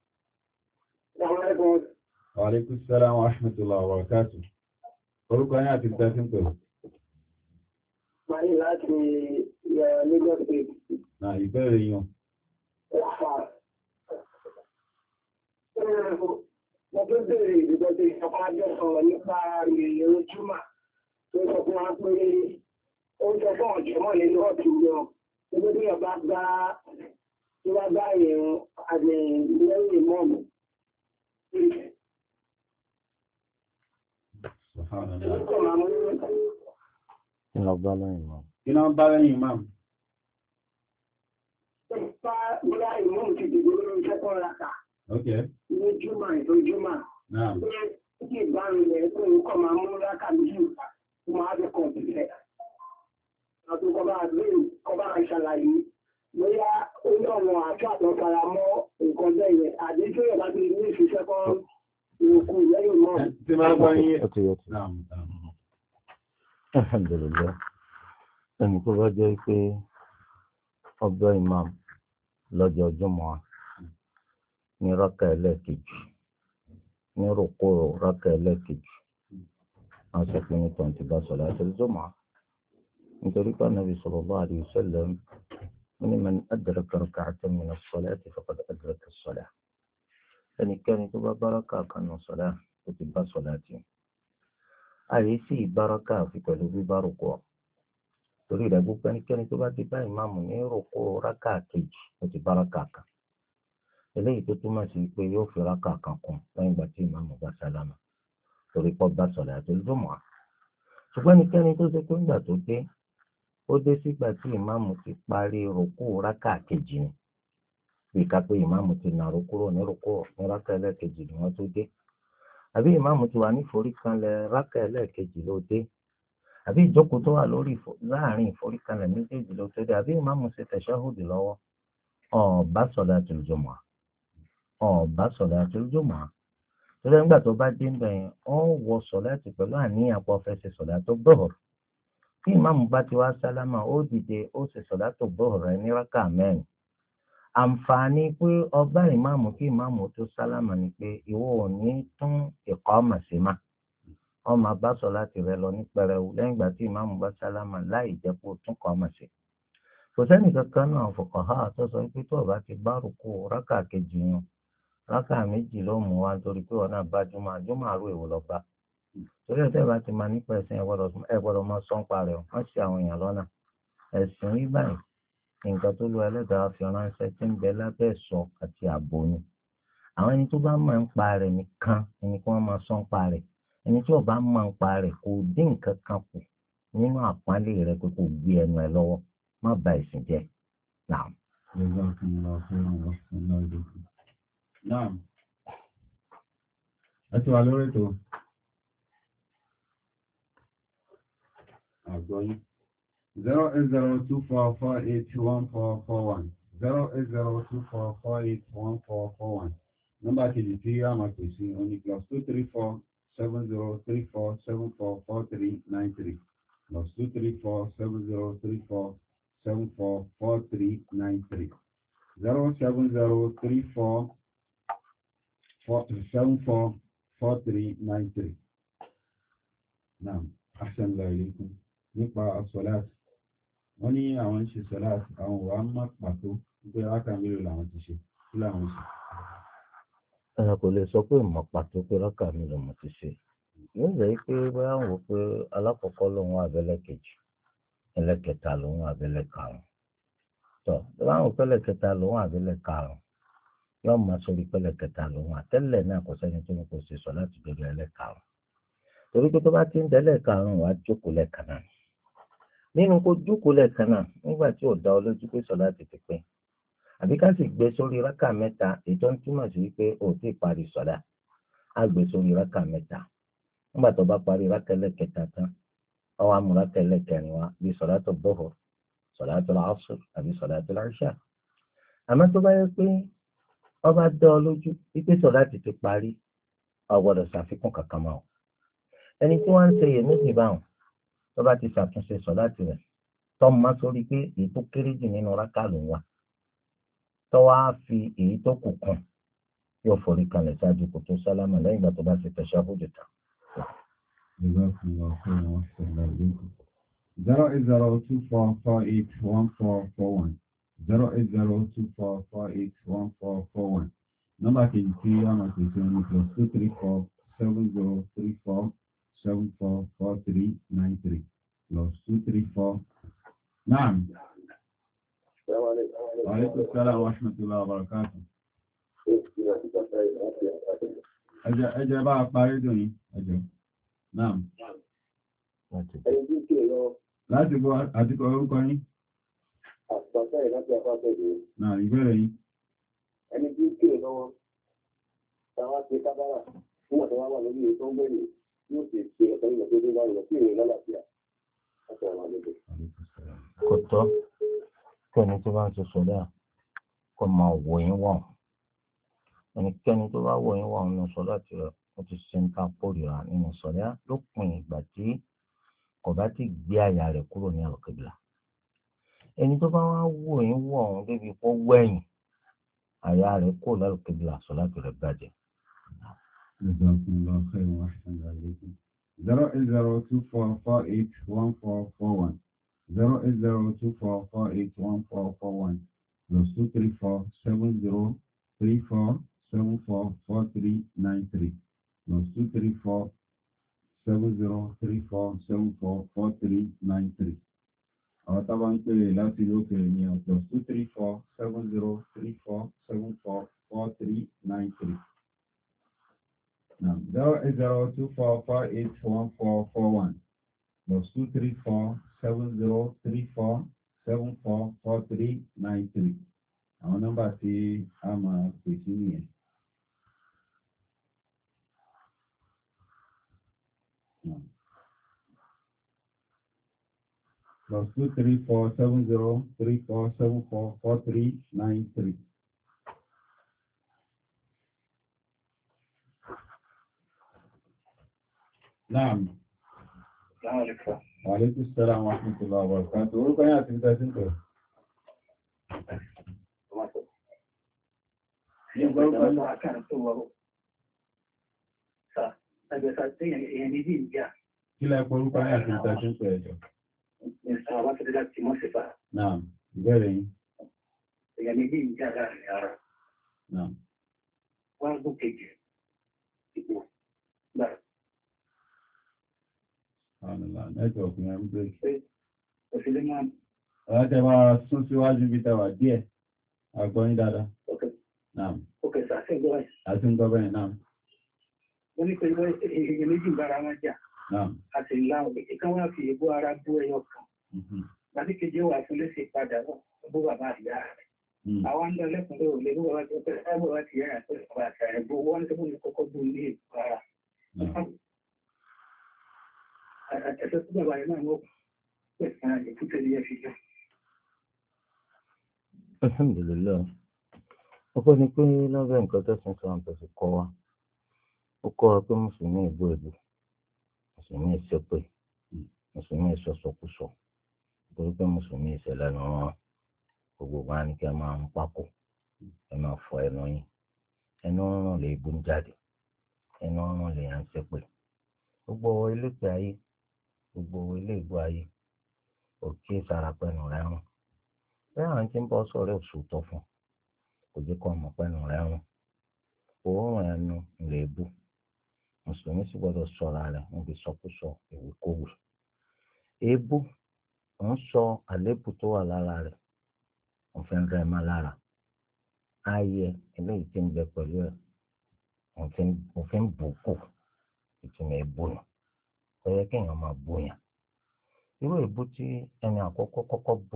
Wa alaikum salaam wa rahmatullahi wa barakatuh. Orúkọ yín àti ìtẹ́sí ń pè. Máyí láti Lagos State. Náà ìbéèrè yàn. Mo tó bèèrè ìdìbò tí ìjọba jẹ́ sọ̀rọ̀ nípa ìrìn ojúmà tó sọ fún wa pé ó sọ fún ọ̀jọ̀mọ́ nínú ọ̀tún yọ. Gbogbo tí ọba gbá tí wá gbá ìrìn àti lẹ́yìn mọ́ọ̀mù. Kí lọ bá lẹ́yìn mọ́? Kí lọ bá lẹ́yìn mọ́? Bá bóyá ìmọ̀mù ti dìbò lórí iṣẹ́ kan raka. Ok. Ní Júmà ìtò Júmà. Náà. Pé kí ìbárin rẹ̀ tó ń kọ́ máa mú rákà méjì tó máa fi kàn sílẹ̀. Àti kọba àgbéyìn kọba ìṣàlàyé bóyá ó ní ọ̀nà àti àtọ̀fara mọ́ nǹkan bẹ́ẹ̀ yẹn. Àdé tó yẹ láti ní ìṣiṣẹ́ kan ìrùkù lẹ́yìn mọ́. Tí máa gbọ́ yín. Ó ti yẹ ti. Alhamdulillah. Ẹni tó bá jẹ́ pé ọgbẹ́ imam lọ́jọ́ Jímọ̀ ní rákà ẹlẹ́ẹ̀kejì ní rúkúù rákà ẹlẹ́ẹ̀kejì wọ́n sọ pé nítorí ti bá salatul Jumu'ah nítorí pé Ànábì sallallahu alayhi wa sallam ní man adraka rak'atan min as-salati faqad adraka as-salah ẹnikẹ́ni tó bá báraka kan nínú sọ̀lá ó ti bá sọ̀lá tì àyè sí ìbáraka àfi pẹ̀lú bíbá rúkúù torí rẹ̀ gbogbo ẹnikẹ́ni tó bá ti bá ìmáàmù ní rúkúù rákà kejì ó ti bá rákà kan eléyìí tó túmọ̀ sí pé yóò fi rákà kan kún lẹ́yìn ìgbà tí ìmáàmù bá sálámà torí pọ́ bá salatul Jumu'ah ṣùgbọ́n ẹnikẹ́ni tó ṣe pé ńgbà tó dé ó dé sígbà tí ìmáàmù ti parí rùkú rákà kejì ni bí ká pé ìmáàmù ti nàró kúrò ní rùkú ní rákà ẹlẹ́ẹ̀kejì ni wọ́n tó dé àbí ìmáàmù ti wà ní ìforíkanlẹ̀ rákà ẹlẹ́ẹ̀kejì ló dé àbí ìjókòó tó wà lórí láàrin ìforíkanlẹ̀ méjèèjì ló tó dé àbí ìmáàmù ṣe tẹ̀ṣáhùdù lọ́wọ́ ó bá sọ̀látul jumu'ah ó bá sọ̀látul jumu'ah torí nígbà tó bá dé ńbẹ̀ yẹn ó wọ sọ̀láàtì pẹ̀lú àníyàn pọ̀ fẹ́ ṣe sọ̀láàtù bọ́ọ̀rù tí ìmáàmù bá ti wá sálámà ó dìde ó ṣe sọ̀láàtù bọ́ọ̀rù rẹ̀ ní rákà mẹ́rin àǹfààní pé ọba ìmáàmù kí ìmáàmù tó sálámà ni pé ìwọ ò ní tún ìkámà sí mà ó máa bá sọ̀láàtì rẹ̀ lọ ní pẹrẹwu lẹ́yìn ìgbà tí ìmáàmù bá sálámà láì jẹ́ kó tún ìkámà sí kò sẹ́nì kankan náà fuqaha tó sọ pé tó o bá ti bá rúkú rákà kejì yẹn rákà méjì ló mú wa torí pé wọn náà bá jùmọ̀ àjùmọ̀ àrò èwo lọ bá torí ẹ̀tẹ́ bá ti máa nípa ẹ̀sìn ẹ gbọ́dọ̀ máa sọ́n parẹ́ o wọ́n ṣe àwọn èèyàn lọ́nà ẹ̀sìn rí báyìí nǹkan tó lu ẹlẹ́dàá fi ránṣẹ́ tí ń bẹ lábẹ́ ẹ̀ṣọ́ àti ààbò ni àwọn ẹni tó bá máa ń pa rẹ̀ nìkan ẹni kí wọ́n máa sọ́n parẹ́ ẹni tí ò bá máa ń pa rẹ̀ kò dín nǹkan kan kù nínú àpọ́nlé rẹ̀ pé kò gbé ẹnu ẹ lọ́wọ́ má ba ẹ̀sìn jẹ́ náà. náà ẹ ti wà lórí ètò àgbọ̀yìn zero eight zero two four four eight one four four one zero eight zero two four four eight one four four one nọ́mbà kejì tí a máa pè sí oní plus two three four seven zero three four seven four four three nine three plus two three four seven zero three four seven four four three nine three zero seven zero three four four seven four four three nine three. Naam, assalamu alaikum. Nípa sọ́láàtì wọ́n ní àwọn ń ṣe sọ́láàtì àwọn wà á má pàtó pé rákà mélòó làwọn ti ṣe kí làwọn ṣe. ẹ kò lè sọ pé ìmọ̀ pàtó pé rákà mélòó mo ti ṣe nígbà yìí pé bóyá ń wò pé alákọ̀ọ́kọ́ lòun àbẹ́lẹ̀ kejì ẹlẹ́kẹta lòun àbẹ́lẹ̀ karùn-ún tọ́ bóyá ń wò pé ẹlẹ́kẹta lòun àbẹ́lẹ̀ karùn-ún yóò máa sórí pé ẹlẹ́kẹta lòun àtẹ́lẹ̀ náà kò sẹ́ni tó ní kò ṣe sọ́láàtì bẹ̀rẹ̀ ẹlẹ́karùn-ún torí pé tó bá ti ń tẹ́lẹ̀ karùn-ún wàá jókòó lẹ́ẹ̀kan náà nínú kó jókòó lẹ́ẹ̀kan náà nígbà tí ò dá ọ lójú pé sọ̀láàtì ti pín àbí ká sì gbé sórí rákà mẹ́ta ètò ń túmọ̀ sí wípé ò tí ì parí sọ̀lá á gbé sórí rákà mẹ́ta nígbà tó bá parí rákà ẹlẹ́kẹta tán ó wá mú rákà ẹlẹ́kẹrin wá bí sọ̀látù duhur sọ̀látù asr àbí sọ̀látù ìṣá àmọ́ tó bá yẹ pé ó bá dá ọ lójú wípé sọ̀láàtì ti parí ó gbọ́dọ̀ ṣàfikún kankan mọ́ ẹni tí wọ́n ń ṣe iyèméjì báwọn tó bá ti ṣàtúnṣe sọ̀láàtì rẹ̀ tó máa sórí pé èyí tó kéré jù nínú rákà ló ń wà tó wá fi èyí tó kù kàn yóò forí kalẹ̀ ṣáájú kó tó sálámà lẹ́yìn ìgbà tó bá ṣe tashahhud tán. zero eight zero two four four eight one four four one zero eight zero two four four eight one four four one nọ́mbà kejì tí a máa pèsè ní plus two three four seven zero three four seven four four three nine three plus two three four. Naam. Wa alaikum salaam wa rahmatullahi wa barakatuh. Ẹjẹ́ ẹjẹ́ bá parí dùn yín ẹjọ́. Naam. Láti bọ́ àti kọ orúkọ yín. Náà ìbẹ̀rẹ̀ yín. Ẹni tí ó kéré lọ́wọ́, tàwọn ti kábàrà fún ọ̀tọ̀ wá wà lórí ètò ń gbẹ̀rẹ̀ yóò sì ṣe ọ̀tọ̀ ìlọ̀ tó dé láàrin ọ̀tí ìrìn lálàáfíà. Kò tọ́ kí ẹni tó bá ń ṣe sọ́dá kó máa wò yín wọ̀n. Ẹnikẹ́ni tó bá wò yín wọ̀n nínú sọ́dá tirẹ̀ ó ti ṣe ń ká kórìíra nínú sọ́dá lópin ìgbà tí kò bá ti gbé àyà rẹ̀ kúrò ní àlùkìbìlà. Ẹni tó bá wá wò yín wọ̀n débi kó wẹ̀yìn àyà rẹ̀ kúrò lálùkìbìlà sọ́dá tirẹ̀ bàjẹ́. zero eight zero two four four eight one four four one zero eight zero two four four eight one four four one plus two three four seven zero three four seven four four three nine three plus two three four seven zero three four seven four four three nine three. Àwọn tábà ń pè láti lókè ní plus two three four seven zero three four seven four four three nine three. Now, zero eight zero two four four eight one four four one plus two three four seven zero three four seven four four three nine three àwọn nọ́mbà tí a máa pè sí nìyẹn. Plus two three four seven zero three four seven four four three nine three. Naam. Wa alaikum salaam wa rahmatullahi wa barakatuh. Orúkọ yẹn àti ìgbà tí ń tọ̀. Ní ọgbà ọgbà ọgbà àkàrà tó wọ́rọ̀. Sà, ẹgbẹ̀sà tí èèyàn ní bí ìjà. Kí lẹ́ pọ̀ orúkọ yẹn àti ìgbà tí ń tọ̀ ẹ̀jọ̀? Ìsà wá fẹ́ láti mọ́ sí fà. Naam, ìbẹ̀rẹ̀ yín. Èèyàn ní bí ìjà láàrin ara. Naam. Wọ́n gbó kejì. Ìgbò. Gbà. Network yẹn ń break. Ọ̀rọ̀ tẹ máa sún síwájú bí tẹwà díẹ̀. Àgbọ́yìn dáadáa. Naam. Ok, sàṣẹ́ gbọ́ ẹ̀. Àti ń gbọ́ bẹ́ẹ̀ náà. Wọ́n ní pẹ̀lú èyí méjì bára wọn jà. Naam. Àti ńlá òkè kí wọ́n fi ègbó ara bú ẹyọ kan. Láti kejì ó wà fún léṣe padà náà, bó bàbá àyà rẹ̀. Àwọn ń lọ lẹ́kùn lóò lè bó bàbá ti ọ̀pẹ̀ ẹgbẹ́ bàbá ti yára pé bàbá àti ààrẹ bó wọ́n tó ní kọ́kọ́ bú ní ègbó ara. Ẹ̀sẹ̀ tó bàbá yẹn náà wọ́n pẹ̀sán àjẹ̀kútẹ́ ní ẹ̀fì jọ. Alhamdulillah. Ọkọ̀ ni pé lọ́gbẹ̀ nǹkan tó tún sọ àǹtọ̀ sí kọ́ wa. Ó kọ́ wa pé Mùsùlùmí ìbú ìbú, Mùsùlùmí ìṣẹ́pẹ̀, Mùsùlùmí ìṣọ̀sọ̀kúsọ̀. Nítorí pé Mùsùlùmí ìṣẹ̀lẹ̀ ni wọ́n gbogbo wa ní kí ẹ máa ń pákó, ẹ máa fọ ẹnu yín. Ẹnu ọ̀run lè bú jáde, ẹnu ọ̀run lè yàn ṣẹ́pẹ̀. Gbogbo ilé ìpè ayé, gbogbo ilé ìbú ayé, òkè sarapẹ̀nù rẹ̀ rùn. Bẹ́ẹ̀ àwọn tí ń bọ́ sọ̀rọ̀ òṣùtọ̀ fún kò jẹ́ kó ọmọ pẹ̀nù rẹ̀ rùn. Òórùn ẹnu lè bú. Mùsùlùmí sì gbọ́dọ̀ ṣọ́ra rẹ̀ níbi sọkúsọ ìwíkówì. Èébú ń sọ àléébù tó wà lára rẹ̀, òfin ń rẹ̀ má lára. Ayẹ eléyìí tí ń bẹ pẹ̀lú ẹ̀, òfin bù kù, ìtumọ̀ èébú nù. Ó yẹ kéèyàn máa bú yàn. Irú èébú tí ẹni àkọ́kọ́ kọ́kọ́ bú,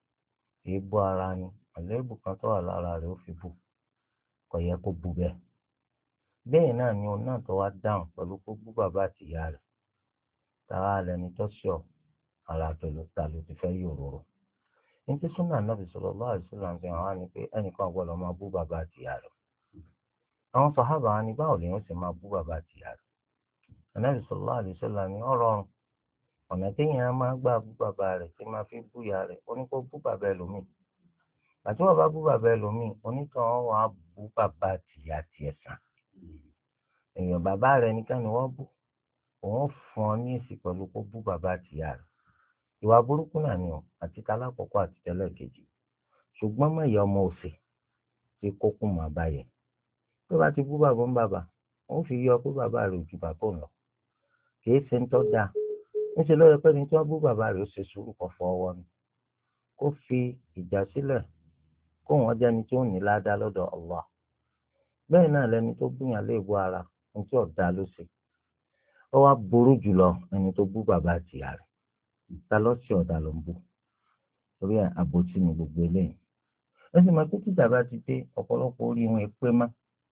èébú ara ni, àléébù kan tó wà lára rẹ̀ ó fi bú. Kò yẹ kó bú bẹ́ẹ̀. Bẹ́ẹ̀ náà ni òun náà tó wá dáhùn pẹ̀lú kó bú bàbá àti ìyá rẹ̀. Tàwa lẹni tó ṣọ̀ ara pẹ̀lú ta ló ti fẹ́ yòròrò. Ní tí súnà Nábì sallallahu alaihi wasallam fi hàn wá ni pé ẹnìkan gbọ́dọ̀ máa bú bàbá àti ìyá rẹ̀. Àwọn sàhábà wa ní báwo lèèyàn ṣe máa bú bàbá àti ìyá rẹ̀. Nábì sallallahu alaihi wasallam ní ó rọrùn. Ọ̀nà téèyàn máa gbà bú bàbá rẹ̀ tí máa fi bú ìyá rẹ̀, ó ní kó bú bàbá ẹlòmíì. Àti wọ́n bá bú bàbá ẹlòmíì, onítàn wà á bú bàbá àti ìyá tiẹ̀ sàn. Èèyàn bàbá rẹ̀ nìkan ni wọ́n bú. Òun fún ọ ní èsì pẹ̀lú kó bú bàbá àti ìyá rẹ̀. Ìwà burúkú náà ni ọ àti talákọ̀ọ́kọ́ àti tẹ́lẹ̀kejì. Ṣùgbọ́n mọ̀ ìyá ọmọ òsè tí kókó máa bá yẹ. Tó bá ti bú bàbá ń bàbá, ó fi yọ pé bàbá rẹ̀ ò ju bàbá òun lọ. Kìí ṣe ń tọ́ da. Níṣẹ́ ló yẹ pé ní tí wọ́n bú bàbá rẹ̀ ó ṣe sùúrù kan fọ ọwọ́ ni. Kó fi ìjà sílẹ̀, kó wọ́n jẹ́ni tí ó ní ládàá lọ́dọ̀ Allah. Bẹ́ẹ̀ náà lẹni tó búyàn léèbú ara, ní tí ọ̀dà ló ṣe. Ó wá burú jùlọ ẹni tó bú bàbá àti ìyá rẹ̀. Ta ló ṣe ọ̀dà ló ń bú. Torí àbòsí ni gbogbo eléyìí. Ẹ sì máa pé kí ìjà bá ti dé ọ̀pọ̀lọpọ̀ orí wọn pé má.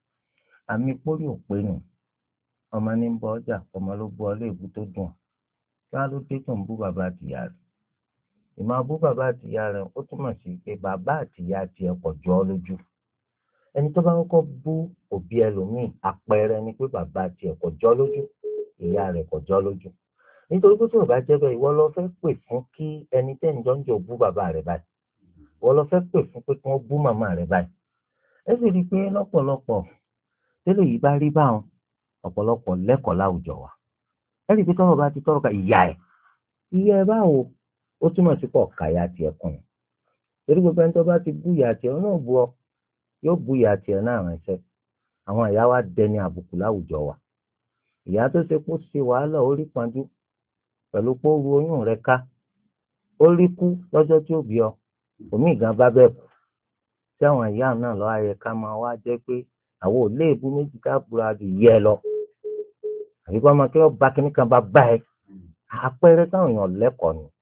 Àmì pórí ò pé nù. Ọmọ ní ń bọ ọjà, ọmọ ló bú ọ léèbú tó dùn. Kí wá ló dé tó ń bú bàbá àti ìyá rẹ̀? Ìmọ̀ bú bàbá àti ìyá rẹ̀ ó túmọ̀ sí pé bàbá àti ìyá tiẹ̀ pọ̀ jọ ọ́ lójú. Ẹni tó bá kọ́kọ́ bú òbí ẹlòmíì, àpẹẹrẹ ni pé bàbá àti ẹ̀ kò jọ ọ́ lójú, ìyá rẹ̀ kò jọ ọ́ lójú. Nítorí pé tí ò bá jẹ́ bẹ́ẹ̀, ìwọ lọ fẹ́ pè fún kí ẹni tẹ́ ń jọ ń jọ bú bàbá rẹ̀ báyìí. Ìwọ lọ fẹ́ pè fún pé kí wọ́n bú màmá rẹ̀ báyìí. Ẹ sì rí i pé lọ́pọ̀lọpọ̀ tẹ́lẹ̀ yìí bá rí báwọn ọ̀pọ̀lọpọ̀ lẹ́kọ̀ọ́ láwùjọ wa. Ẹ rí i pé tọ́rọ̀ bá ti tọ́rọ̀ ká ìyá ẹ̀. Ìyá ẹ̀ báwo ó túmọ̀ sí pọ̀ káyà tiẹ̀ kùn. Torí gbogbo ẹni tó bá ti bú ìyá tiẹ̀ náà bú ọ, yóò bú ìyá tiẹ̀ náà ránṣẹ́. Àwọn ìyá wa dẹni àbùkù láwùjọ wa. Ìyá tó ṣe kó ṣe wàhálà orí panjú pẹ̀lú pé ó ru oyún rẹ̀ ká. Ó rí kú lọ́jọ́ tí ó bí ọ. Òmí ìgan bá bẹ́ẹ̀ kú. Tí àwọn ìyá náà lọ́ ayẹ ká máa wá jẹ́ pé àwọn ò léèbú méjì ká búra ju yẹ lọ. Àbí kọ́ máa kí wọ́n bá kíní kan bá bá ẹ. Àpẹẹrẹ táwọn èèyàn lẹ́kọ̀ọ́ ni.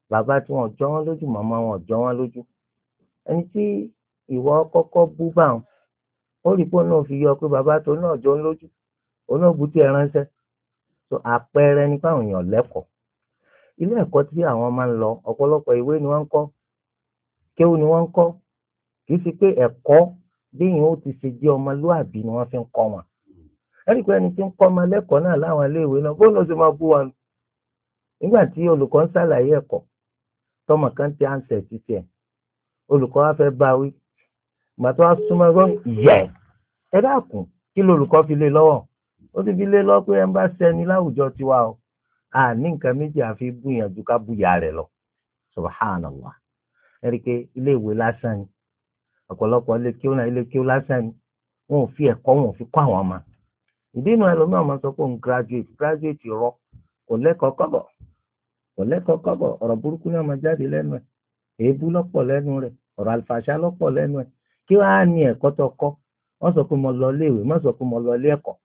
bàbá tí wọn jọ wọn lójú màmá wọn jọ wọn lójú ẹni tí ìwọ kọ́kọ́ bú bá wọn ó rí pé náà fi yọ pé bàbá tó náà jọ ń lójú òun náà bú tí ẹ ránṣẹ́ so àpẹẹrẹ ní káwọn èèyàn lẹ́kọ̀ọ́ ilé ẹ̀kọ́ tí àwọn máa ń lọ ọ̀pọ̀lọpọ̀ ìwé ni wọ́n ń kọ́ kéwú ni wọ́n ń kọ́ kì í ṣe pé ẹ̀kọ́ béèyàn ó ti ṣe jẹ́ ọmọlúàbí ni wọ́n fi ń kọ́ wọn ẹni pé ẹni tí ń kọ́ ọmọ lẹ́kọ̀ọ́ náà láwọn iléèwé náà bóun ló ṣe máa bú wọn nígbà tí olùkọ́ ń ṣàlàyé ẹ̀kọ́ tọmọ kan ti ànsẹ̀ títí ẹ̀ olùkọ́ wa fẹ́ bá wí gbàtọ́ wa súnmọ́ ẹgbọ́n yẹ ẹ dákun kí lolùkọ́ fi lé lọ́wọ́ ó ti fi lé lọ́wọ́ pé ẹ ń bá sẹ́ni láwùjọ tiwa o àní nǹkan méjì àfi gbìyànjú ká búyà rẹ̀ lọ subhanallah ẹ̀rí pé iléèwé lásán ni ọ̀pọ̀lọpọ̀ ilé kí ó náà ilé kí ó lásán ni wọn ò fi ẹ̀kọ́ wọn ò fi kọ́ àwọn ọmọ ìdí inú ẹlòmíràn máa sọ pé òun graduate graduate rọ kò lẹ́kọ̀ọ́ kọ́bọ̀ kò lẹ́kọ̀ọ́ kọ́bọ̀ ọ̀rọ̀ burúkú náà máa jáde lẹ́nu ẹ̀ èébú lọ́pọ̀ lẹ́nu rẹ̀ ọ̀rọ̀ àlùfàṣà lọ́pọ̀ lẹ́nu ẹ̀ kí wàá ní ẹ̀kọ́ tó kọ́ wọ́n sọ pé mo lọ iléèwé wọ́n sọ pé mo lọ ilé ẹ̀kọ́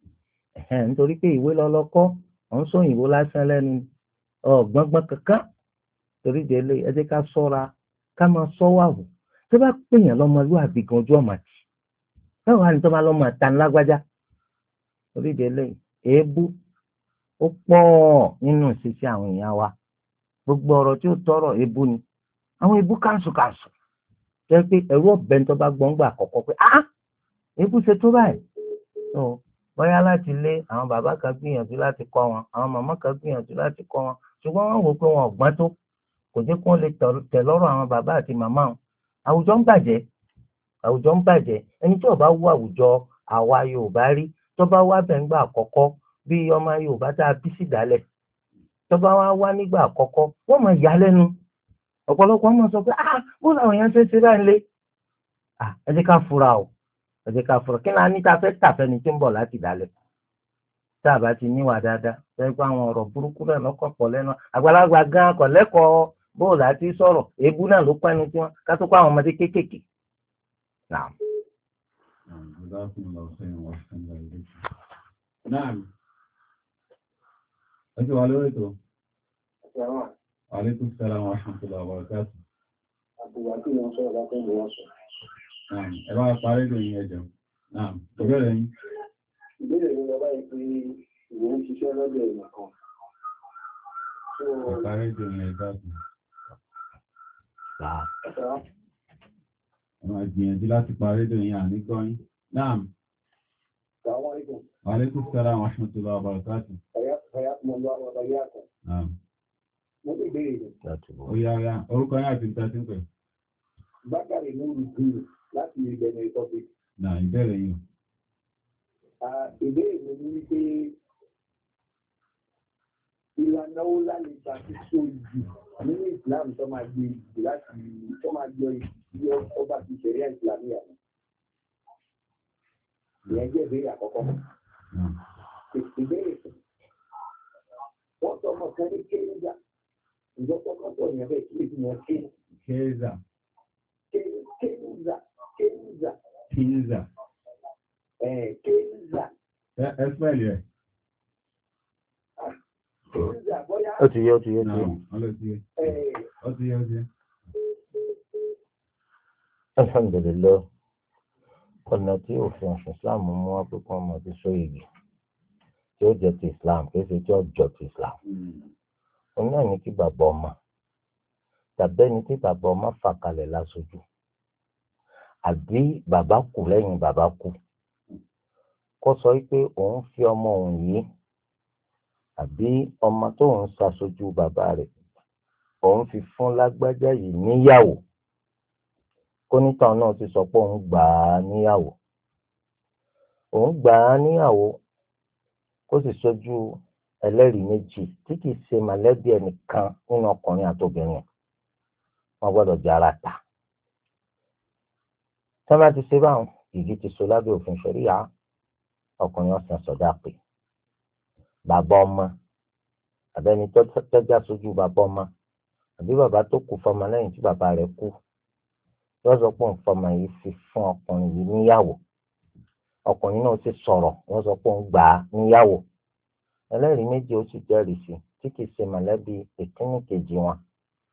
nítorí pé ìwé lọ́lọ́kọ́ ọ̀n sọ òyìnbó lásán lẹ́nu ọ̀gbọ́ngbọ́n kankan torí délé ẹ jẹ́ ká sọ́ra ká máa sọ wà wò tó bá pèèyàn lọ́mọlúwàbí gan ojú ọ̀mà tì báwo wá ní tó bá lọ́mọ àtàn lágbájá torí délé èébú ó pọ̀ nínú ìṣesí àwọn èèyàn wa gbogbo ọ̀rọ̀ tí ó tọrọ èébú ni àwọn èébú kánṣu kánṣu jẹ́ pé ẹ̀rú ọ̀bẹ tó bá gbọ́n gbà kọ̀kọ́ pé ah èébú ṣe tó báyìí tó bóyá láti lé àwọn bàbá kan gbìyànjú láti kọ́ wọn àwọn màmá kan gbìyànjú láti kọ́ wọn ṣùgbọ́n wọ́n wò pé wọn ò gbọ́n tó kò jẹ́ kí wọ́n lè tẹ̀ lọ́rọ̀ àwọn bàbá àti màmá wọn àwùjọ ń bàjẹ́ àwùjọ ń bàjẹ́ ẹni tí ó bá wú àwùjọ àwa Yorùbá rí tó bá wá bẹ̀ ńgbà àkọ́kọ́ bí ọmọ Yorùbá tá a bí sí dálẹ̀ tó bá wá wá nígbà àkọ́kọ́ wọ́n mọ̀ yà lẹ́nu ọ̀pọ̀lọpọ̀ wọn sọ pé ah bó làwọn èèyàn ṣe ṣe báyìí lé ah ẹ jẹ́ ká fura o ẹ jẹ́ ká fura kí ni a ní ká fẹ́ tàfẹ́ni tí ń bọ̀ láti dálẹ̀ tá a bá ti níwà dáadáa fẹ́ gbọ́ àwọn ọ̀rọ̀ burúkú náà lọ́kọ̀ pọ̀ lẹ́nu àgbàlagbà gan kọ̀ lẹ́kọ̀ọ́ bóòlù àti sọ̀rọ̀ èébú náà ló pẹ́nu tí wọ́n ká tó kọ́ àwọn ọmọdé kéékèèké. Naam. Ẹjọ́ wa lórí ètò. Alaikum salaam wa rahmatullahi wa barakatuh. Àbúwà tí wọ́n sọ̀rọ̀ látọ̀ ìwọ̀n wọ́n sọ. Naam. Ẹ bá parí ìròyìn ẹjọ́. Naam. Ìbéèrè yín. Ìbéèrè mi lọ báyìí pé ìwọ̀n ń ṣiṣẹ́ lọ́dọ̀ ìmọ̀ kan. Parí ìròyìn ẹjọ́ sí. Àwọn ìgbìyànjú láti parí ìròyìn àníkọ́yìn. Naam. Wa alaikum salaam wa rahmatullahi wa barakatuh. Naam. Mo ti béèrè. Ó yá yá. Orúkọ yín àti ìtàsí ń pè. Bákàrí ní ìgbìyànjú láti ìgbẹ̀mẹ̀ ìtọ́jú. Náà ìbéèrè yìí. Ìbéèrè mi ní wípé ìlànà ó lálẹ́ ìgbà tí so jù nínú ìsìlámù tó máa gbé ìgbì láti tó máa gbé ìgbì ọba ti ṣẹ̀ríà ìsìlámù yàrá. Ìyẹn jẹ́ ìbéèrè àkọ́kọ́. Ìbéèrè wọ́n sọ ọmọ kan ní kéèzà. Ìjọba kan tó yẹn bẹ́ẹ̀ kí èsì yẹn ké. Kéèzà. Kéèzà. Kéèzà. Kéèzà. Ẹ̀ kéèzà. Ẹ ẹ spell rẹ̀. Kéèzà bóyá. Ó ti yé ó ti yé ó ti yé. Ó ti yé ó ti yé ó ti yé. Alhamdulillah ọ̀nà tí òfin ọ̀sùn Islam mú wá pé kí wọ́n máa fi sọ igi tí ó jẹ́ ti Islam kì í ṣe tí ó jọ ti Islam. Òun náà ní kí bàbá ọmọ tàbí ẹni tí bàbá ọmọ fà kalẹ̀ láṣojú àbí bàbá kú lẹ́yìn bàbá kú kó sọ pé òun fi ọmọ òun yìí àbí ọmọ tó ń ṣaṣojú bàbá rẹ̀ òun fi fún lágbájá yìí níyàwó kónítàn náà ti sọ pé òun gbà á níyàwó òun gbà á níyàwó kó sì ṣojú ẹlẹ́rìí méjì tí kìí ṣe mọ̀lẹ́bí ẹnìkan nínú ọkùnrin àtobìnrin wọn gbọ́dọ̀ jẹ́ ara ta tí wọ́n bá ti ṣe báwọn ìdí ti so lábẹ́ òfin ṣẹ̀ríyà ọkùnrin ọ̀sán sọ̀dá pé bàbá ọmọ àbẹ́ni tọ́jà sójú bàbá ọmọ àbí bàbá tó kú fọmọ lẹ́yìn tí bàbá rẹ̀ kú wọ́n sọ pé òun fọmọ yìí fi fún ọkùnrin yìí níyàwó ọkùnrin náà sì sọ̀rọ̀ wọ́n sọ pé òun gbà á níyàwó ẹlẹ́rìí méjì ó sì jẹ́rìí sí tí kìí ṣe mọ̀lẹ́bí ìkíní kejì wọn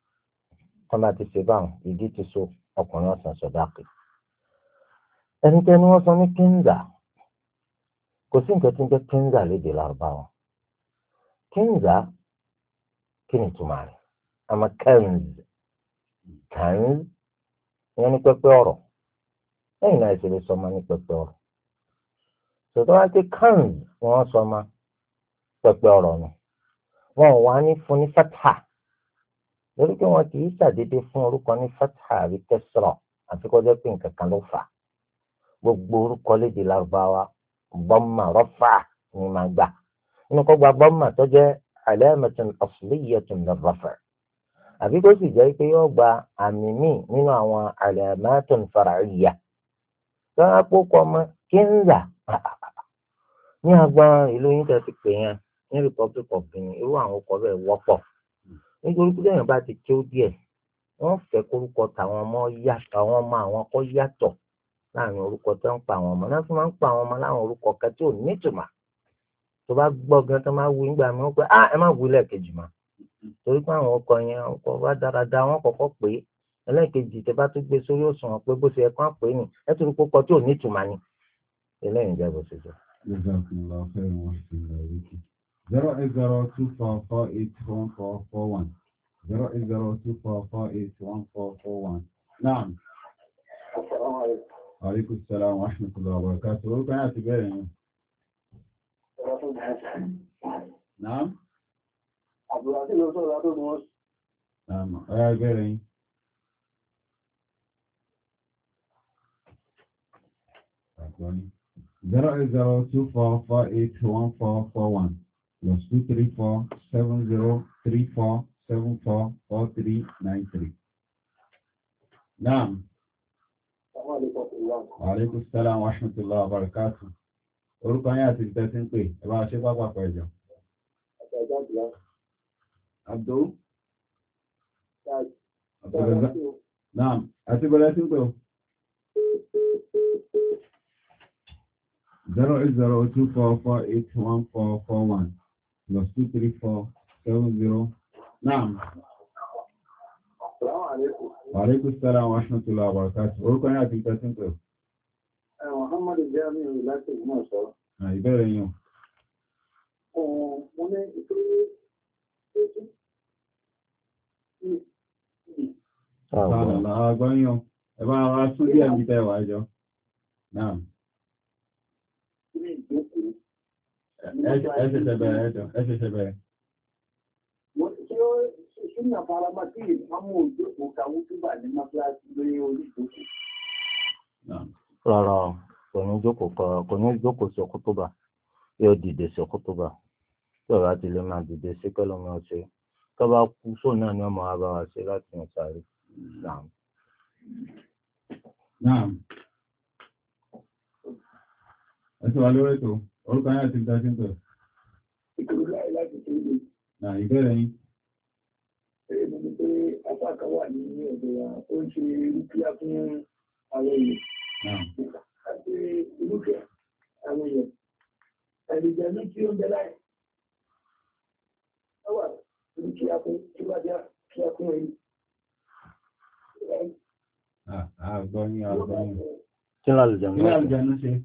wọ́n bá ti ṣe báwọn ìdí ti so ọkùnrin ọ̀sán sọ̀dáàkì. ẹni tẹ́ ni wọ́n sọ ní kínzà kò sí nǹkan tí ń jẹ́ kínzà lédè lárúbáwá. kínzà kí ni ìtumọ̀ rẹ̀? àmọ́ kẹ́ńz kẹ́ńz ìyẹn ní pẹ́pẹ́ ọ̀rọ̀ lẹ́yìn náà ìṣẹ̀lẹ̀ sọmọ ní pẹ́pẹ́ ọ̀rọ̀. sọ̀tọ́ wá pé kẹ́ńz ni wọ́n sọmọ pẹ́pẹ́ ọ̀rọ̀ nù. wọn ò wá ní fún ní fatha lórí pé wọn kì í ṣàdédé fún orúkọ ní fatha àbí kẹsìrọ àti kọjá pé nǹkan kan ló fà á. gbogbo orúkọ lédè lárúbáwá bọ́mà rọ́fà ni máa gbà nínú kó gba bọ́mà tó jẹ́ alamatun asliyatun lirrafa' àbí kó sì jẹ́ pé yóò gba àmì míì nínú àwọn alamatun far'iyya. lọ́wọ́ àpòkọ ọmọ kínzà ní agbọn ìlú yín tẹ́ ti pè yẹn ní Republic of Benin irú àwọn ọkọ̀ bẹ́ẹ̀ wọ́pọ̀ nítorí pé lẹ́yìn bá ti kí ó díẹ̀ wọ́n fẹ́ kórúkọ tàwọn ọmọ yàtọ̀ àwọn ọmọ àwọn kọ́ yàtọ̀ láàrin orúkọ tó ń pa àwọn ọmọ náà fún máa ń pa àwọn ọmọ láwọn orúkọ kan tí ò nítumọ̀ tó bá gbọ́ gan tó máa wí nígbà mi wọ́n pé ah ẹ má wí lẹ́ẹ̀kejì mọ́ torí pé àwọn ọkọ yẹn ọkọ bá dáradára wọ́n kọ́kọ́ pé ẹlẹ́ẹ̀kejì tẹ bá tún gbé sórí òṣùwọ̀n pé bó ṣe ẹ kàn pé ni ẹ tún kó kọ tí ò nítumọ̀ ni eléyìí jẹ́ bó ṣe jẹ́. zero eight zero two four four eight one four four one zero eight zero two four four eight one four four one. Naam. Alaikum salaam wa rahmatullahi wa barakatuh. Orúkọ yẹn àti bẹ́ẹ̀ yẹn. Naam. Àbúrò ló sọ̀rọ̀ látọ̀ mọ́. Naam. Ọ̀yá ìbéèrè yín. zero eight zero two four four eight one four four one plus two three four seven zero three four seven four four three nine three. Naam. Alaikum salaam wa rahmatullahi wa barakatuh. Orúkọ yẹn àti ìtẹ́sí ń pè, ẹ bá ṣe pápá pẹ̀jọ. Abdul? Naam, àti bọ̀lẹ́ sí ń pè ó. zero eight zero two four four eight one four four one plus two three four seven zero. Naam. Wa alaikum salaam wa rahmatullahi wa barakatuh. Orúkọ yẹn àti ìtẹ́sí ń pè ó. Muhammad Jami láti ìmọ̀ sọ. Ìbẹ̀rẹ̀ yín. Mo ní ìtòrí àgbọ́yàn ẹ̀bá wa tún díẹ̀ ní tẹ́wàá jọ. Náà. Ẹ̀ṣẹ̀ṣẹ̀ bẹ̀rẹ̀ ẹjọ́, ẹ̀ṣẹ̀ṣẹ̀ bẹ̀rẹ̀. Mo tí ó ṣúnà farama tí ìfàmù òjòkó kàwú túbà ní mọ́síláṣí lórí orí ìjókòó. Rárá kò ní jókòó kò ní jókòó sí ọkútùbà yóò dìde sí ọkútùbà tí ọ̀rọ̀ àti ilé máa dìde sí kẹ́lọ́mì ọ̀ṣẹ́ tó bá kú sóun náà ni ọmọ àbá wa ṣe láti yàn sáré. Naam. Naam. Ẹ ti wà lórí ètò orúkọ yẹn àti ìdájí ń pẹ̀. Ìkòrò láì láti tó ilé. Nà ìbẹ̀rẹ̀ yín. Ẹ̀rẹ́ mi ni pé apá kan wà ní ọ̀dọ̀ wa ó ń ṣe rúkìá fún àwọn èèyàn. Àti irúfẹ́ àwọn èèyàn. Àìlèjẹ́ ní kí ó ń bẹ láì. Ó wà ní kí a fún kí wá já kí a fún ẹni. Àgbọ́yìn àgbọ́yìn. Kí ni àlùjànnú? Kí ni àlùjànnú ṣe?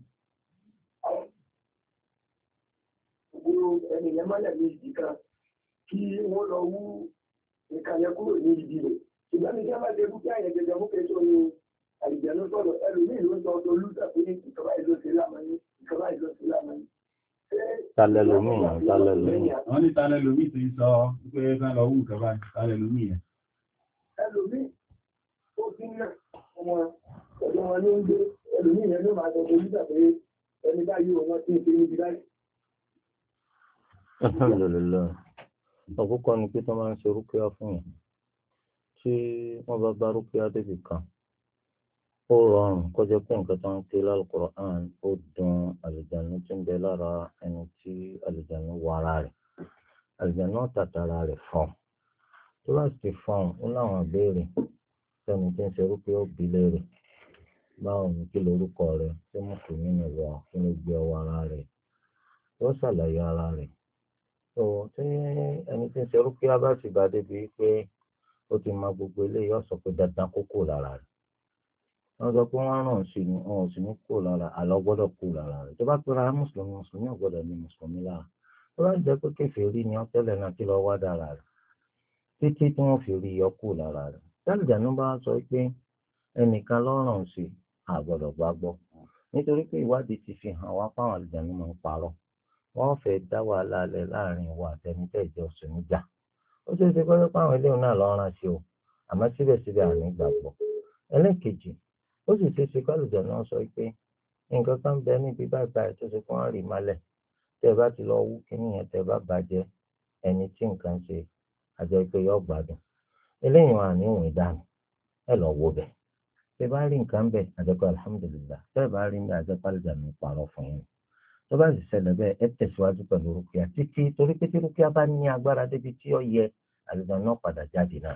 Gbogbo ẹni yẹn mọ́lẹ̀ ní ìdí kan kí wọ́n lọ wú ìkàlẹ̀ kúrò ní ìdí rẹ̀. Ṣùgbọ́n ní kí a máa ṣe rúkìá yẹn gẹ́gẹ́ mú kí ó ní àlùjànnú sọ̀rọ̀ ẹlòmíì ló ń sọ ọdún olùdà pé ìkọ̀bá ìlú ṣe lámàáyé ìkọ̀bá ìlú ṣe lámàáyé. Talẹ̀ lómi yẹn, talẹ̀ lómi. Wọ́n ní talẹ̀ lómi ti sọ pé fẹ́ lọ wú ìkọ̀bá talẹ̀ lómi yẹn. Ẹlòmíì tó fi ń náà ọmọ ọ̀dọ́ wọn ló ń gbé ẹlòmíì yẹn ló máa sọ olùdà pé ẹni báyìí wọn ti ń fi níbi báyìí. Alhamdulillah. Àkọ́kọ́ ni pé tó máa ń ṣe rúkìá fún yẹn tí wọ́n bá bá rúkìá débi kan ó rọrùn kó jẹ́ pé nǹkan tó ń ké lálùkùránì ó dùn àlùjànnú tí ń bẹ lára ẹni tí àlùjànnú wọ ara rẹ̀ àlùjànnú tàtàrà rẹ̀ fọ́n tó bá ti fọ́n ó láwọn ìbéèrè sẹ́ni tí ń ṣe rúkìá ó bi léèrè báwo ni kí lorúkọ rẹ̀ tí mùsùlùmí ni wọ̀ kí ló gbé ọwọ́ ara rẹ̀ yóò ṣàlàyé ara rẹ̀ tó tí ẹni tí ń ṣe rúkìá bá sì bá débi pé ó ti mọ gbogbo eléyìí ó sọ pé dandan kó kúrò lára rẹ̀ wọ́n sọ pé wọ́n ràn sí ni wọn ò sì ní kúrò lára àlọ́ gbọ́dọ̀ kúrò lára rẹ̀ tó bá pera mùsùlùmí mùsùlùmí ò gbọ́dọ̀ ní mùsùlùmí lára tó bá jẹ́ pé kèfèrí ni ọ́ tẹ́lẹ̀ náà kí lọ́ọ́ wá dára rẹ̀ títí tí wọ́n fi rí yọ kúrò lára rẹ̀ tálíjànú bá sọ pé ẹnìkan ló ràn sí àgbọ́dọ̀ gbàgbọ́ nítorí pé ìwádìí ti fi hàn wá fáwọn àlùjànnú máa ń parọ́ wọ́n fẹ́ dá wàhálà lẹ̀ láàrin ìwà àtẹnitẹ́ ìjọ sùn níjà ó ṣeé ṣe kọ́jọ́ pé àwọn eléyìí náà lọ́ọ́ ràn sí o àmọ́ síbẹ̀síbẹ̀ àní gbàgbọ́ ẹlẹ́ẹ̀kejì ó sì ṣeé ṣe kọ́lùjọ náà sọ pé nǹkan kan bẹ níbi báyìí báyìí tó ṣe kí wọ́n rì málẹ̀ tẹ́ ẹ bá ti lọ wú kíní yẹn tẹ́ ẹ bá bàjẹ́ ẹni tí nǹkan ṣe àjọ pé yọ gbádùn eléyìí wọn àní ìwọ̀n ìdáhùn ẹ lọ wo bẹ̀ tẹ́ ẹ bá rí nǹkan bẹ̀ àjọpọ̀ alhamdulillah tẹ́ ẹ bá rí ní àjọpọ̀ àlùjànnú parọ́ fún yín tó bá sì ṣẹlẹ̀ bẹ́ẹ̀ ẹ tẹ̀síwájú pẹ̀lú rúkìá títí torí pé tí rúkìá bá ní agbára débi tí ó yẹ àlùjànnú náà padà jáde náà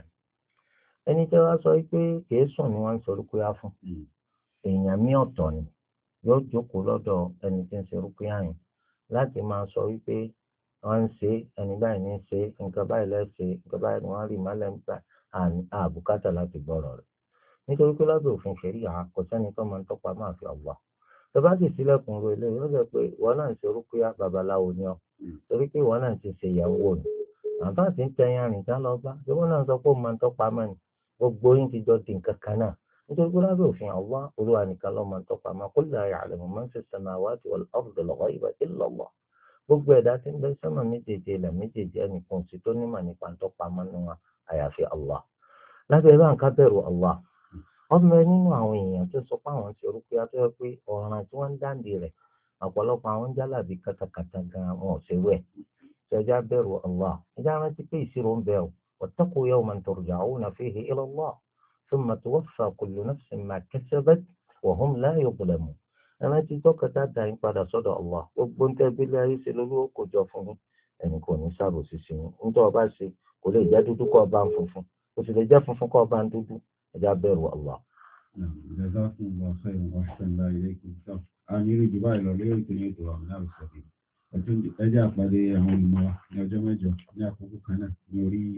ẹni tẹ́ wá sọ pé kìí sùn ni wọ́n ń sọ rúkìá fún èèyàn mí ọ̀tọ̀ ni yóò jókòó lọ́dọ̀ ẹni tí ń ṣe rúkìá yẹn láti máa sọ wípé wọ́n ń ṣe ẹni báyìí ní ṣe nǹkan báyìí lẹ́sẹ̀ nǹkan báyìí ni wọ́n rí mọ́lẹ̀ nípa àbùkátà láti gbọ́rọ̀ rẹ̀ nítorí pé lábẹ́ òfin ṣẹ̀ríà kò sẹ́ni tó máa ń tọ́pa máa fi Allah tó bá sì sílẹ̀kùn ro ilé yóò jẹ́ pé ìwọ náà ń ṣe rúkìá babaláwo ni ọ́ torí pé ìwọ náà ti ṣe ìyàwó ni àbá ti ń tẹyìn àrìn já lọ bá ìwọ náà sọ pé ó máa ń tọ́pa mẹ́rin gbogbo yín ti jọ di nǹkan kan náà nítorí pé lábẹ́ òfin Allah olúwa nìkan ló máa ń tọ́pa máa qul la ya'lamu man fi samawati wal ardi al-ghayba illa Allah gbogbo ẹ̀dá tí ń bẹ sọ́nà méjèèjì ilẹ̀ méjèèjì ẹnìkan sí tó nímọ̀ nípa ń tọ́pa mọ́nú wa àyàfi Allah lábẹ́ bá ń ká bẹ̀rù Allah ọmọ ẹ nínú àwọn èèyàn tó sọ pé àwọn ti rúkìá tó yẹ pé ọ̀ràn tí wọ́n ń dáǹdè rẹ̀ ọ̀pọ̀lọpọ̀ àwọn jálàbí katakata gan wọn ò ṣe wẹ̀ ṣẹjá bẹ̀rù Allah ẹjá rántí pé ìṣirò ń bẹ ọ́ wattaqu yawman turja'una fihi ila Allah thumma tuwaffa kullu nafsin ma kasabat wa hum la yuzlamun ẹ̀rọ ti tọ́kọ̀tà dà yín padà sọ́dọ̀ Allah gbogbo ń tẹ́ bílẹ̀ ayé ṣe lólówó kò jọ fún yín ẹnì kò ní ṣàròsí sí yín nítorí ọba ṣe kò lè jẹ́ dúdú kọ́ ọba ń funfun kò sì lè jẹ́ funfun kọ́ ọba ń dúdú ẹjá bẹ̀rù Allah. Jazakumullahu khairan wa ahsana ilaykum. A ní rí Dubai lọ lórí ìpínlẹ̀ ètò àwọn aláwọ̀ sọ̀rọ̀. Ẹjẹ́ àpàdé àwọn olùmọ̀ ní ọjọ́ mẹ́jọ ní àkókò kan náà ní orí